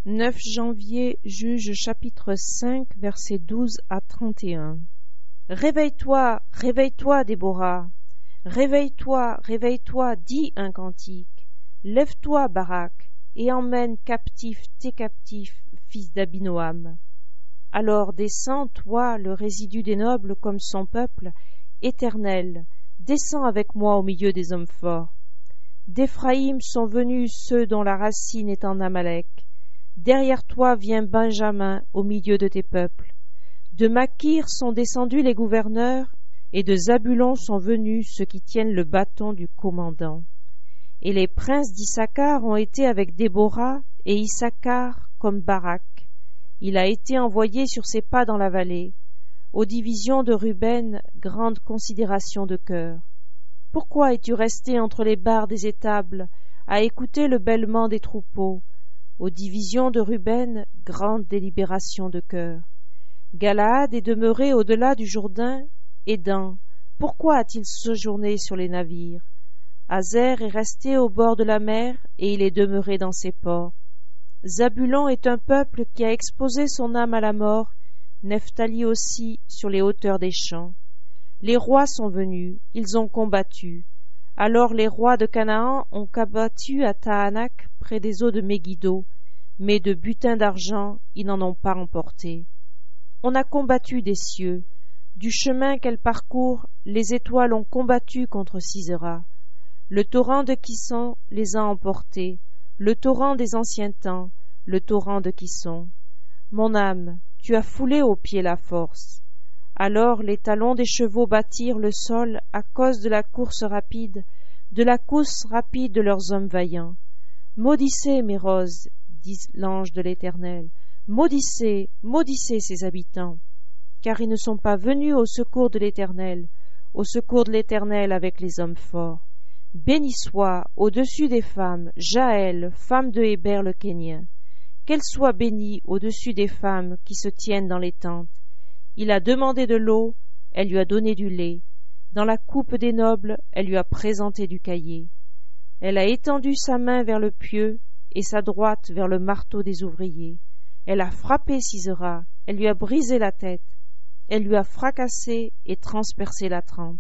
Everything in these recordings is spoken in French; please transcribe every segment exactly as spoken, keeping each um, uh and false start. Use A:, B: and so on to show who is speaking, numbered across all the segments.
A: neuf janvier, Juge chapitre cinq, versets douze à trente et un. Réveille-toi, réveille-toi, Déborah. Réveille-toi, réveille-toi, dis un cantique. Lève-toi, Barak, et emmène captifs tes captifs, fils d'Abinoam. Alors descends, toi, le résidu des nobles comme son peuple, Éternel, descends avec moi au milieu des hommes forts. D'Éphraïm sont venus ceux dont la racine est en Amalek. Derrière toi vient Benjamin au milieu de tes peuples. De Makir sont descendus les gouverneurs, et de Zabulon sont venus ceux qui tiennent le bâton du commandant. Et les princes d'Issachar ont été avec Déborah, et Issachar comme Barak. Il a été envoyé sur ses pas dans la vallée. Aux divisions de Ruben, grande considération de cœur. Pourquoi es-tu resté entre les barres des étables, à écouter le bêlement des troupeaux? Aux divisions de Ruben, grande délibération de cœur. Galaad est demeuré au-delà du Jourdain, et Dan, pourquoi a-t-il séjourné sur les navires? Azer est resté au bord de la mer, et il est demeuré dans ses ports. Zabulon est un peuple qui a exposé son âme à la mort, Nephtali aussi sur les hauteurs des champs. Les rois sont venus, ils ont combattu. Alors les rois de Canaan ont combattu à Tahanak, près des eaux de Megiddo, mais de butin d'argent ils n'en ont pas emporté. On a combattu des cieux. Du chemin qu'elles parcourent, les étoiles ont combattu contre Sisera. Le torrent de Kisson les a emportés, le torrent des anciens temps, le torrent de Kisson. Mon âme, tu as foulé aux pieds la force. Alors les talons des chevaux battirent le sol à cause de la course rapide, de la course rapide de leurs hommes vaillants. Maudissez mes roses, dit l'ange de l'Éternel, maudissez, maudissez ses habitants, car ils ne sont pas venus au secours de l'Éternel, au secours de l'Éternel avec les hommes forts. Béni soit, au-dessus des femmes, Jaël, femme de Héber le Kénien. Qu'elle soit bénie au-dessus des femmes qui se tiennent dans les tentes. Il a demandé de l'eau, elle lui a donné du lait. Dans la coupe des nobles, elle lui a présenté du caillé. Elle a étendu sa main vers le pieu et sa droite vers le marteau des ouvriers. Elle a frappé Sisera, elle lui a brisé la tête. Elle lui a fracassé et transpercé la trempe.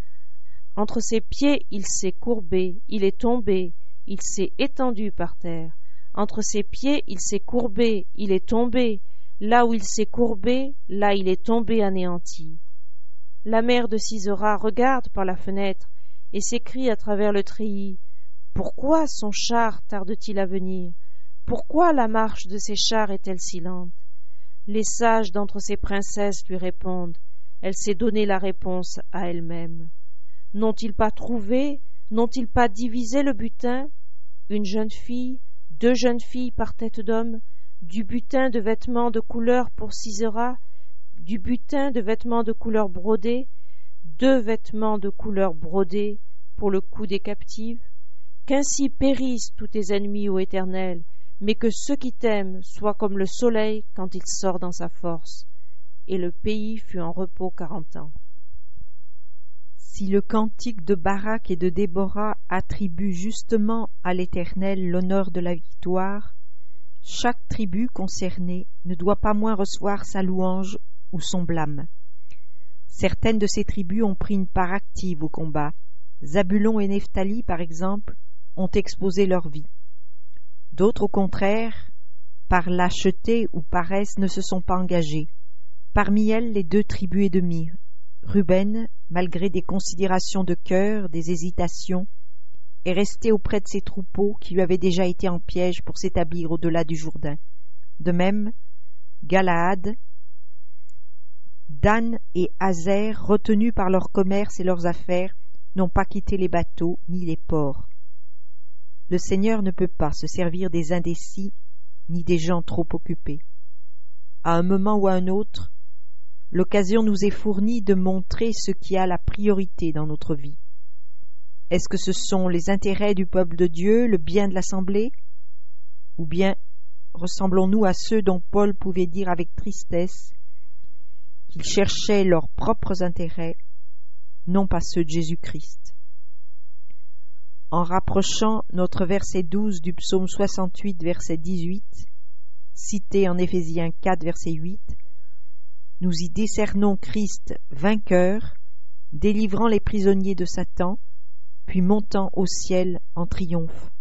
A: Entre ses pieds, il s'est courbé, il est tombé, il s'est étendu par terre. Entre ses pieds, il s'est courbé, il est tombé. Là où il s'est courbé, là il est tombé anéanti. La mère de Sisera regarde par la fenêtre et s'écrie à travers le treillis. Pourquoi son char tarde-t-il à venir? Pourquoi la marche de ses chars est-elle si lente? Les sages d'entre ses princesses lui répondent. Elle s'est donné la réponse à elle-même. N'ont-ils pas trouvé, n'ont-ils pas divisé le butin? Une jeune fille, deux jeunes filles par tête d'homme, du butin de vêtements de couleur pour Sisera, du butin de vêtements de couleur brodée, deux vêtements de couleur brodée pour le cou des captives. Qu'ainsi périssent tous tes ennemis, ô Éternel, mais que ceux qui t'aiment soient comme le soleil quand il sort dans sa force. Et le pays fut en repos quarante ans.
B: Si le cantique de Barak et de Déborah attribue justement à l'Éternel l'honneur de la victoire, chaque tribu concernée ne doit pas moins recevoir sa louange ou son blâme. Certaines de ces tribus ont pris une part active au combat. Zabulon et Nephtali, par exemple, ont exposé leur vie. D'autres, au contraire, par lâcheté ou paresse, ne se sont pas engagés. Parmi elles, les deux tribus et demie. Ruben, malgré des considérations de cœur, des hésitations, est resté auprès de ses troupeaux qui lui avaient déjà été en piège pour s'établir au-delà du Jourdain. De même, Galaad, Dan et Azer, retenus par leur commerce et leurs affaires, n'ont pas quitté les bateaux ni les ports. Le Seigneur ne peut pas se servir des indécis ni des gens trop occupés. À un moment ou à un autre, l'occasion nous est fournie de montrer ce qui a la priorité dans notre vie. Est-ce que ce sont les intérêts du peuple de Dieu, le bien de l'Assemblée? Ou bien ressemblons-nous à ceux dont Paul pouvait dire avec tristesse qu'ils cherchaient leurs propres intérêts, non pas ceux de Jésus-Christ? En rapprochant notre verset douze du psaume soixante-huit, verset dix-huit, cité en Éphésiens quatre, verset huit, nous y décernons Christ vainqueur, délivrant les prisonniers de Satan, puis montant au ciel en triomphe.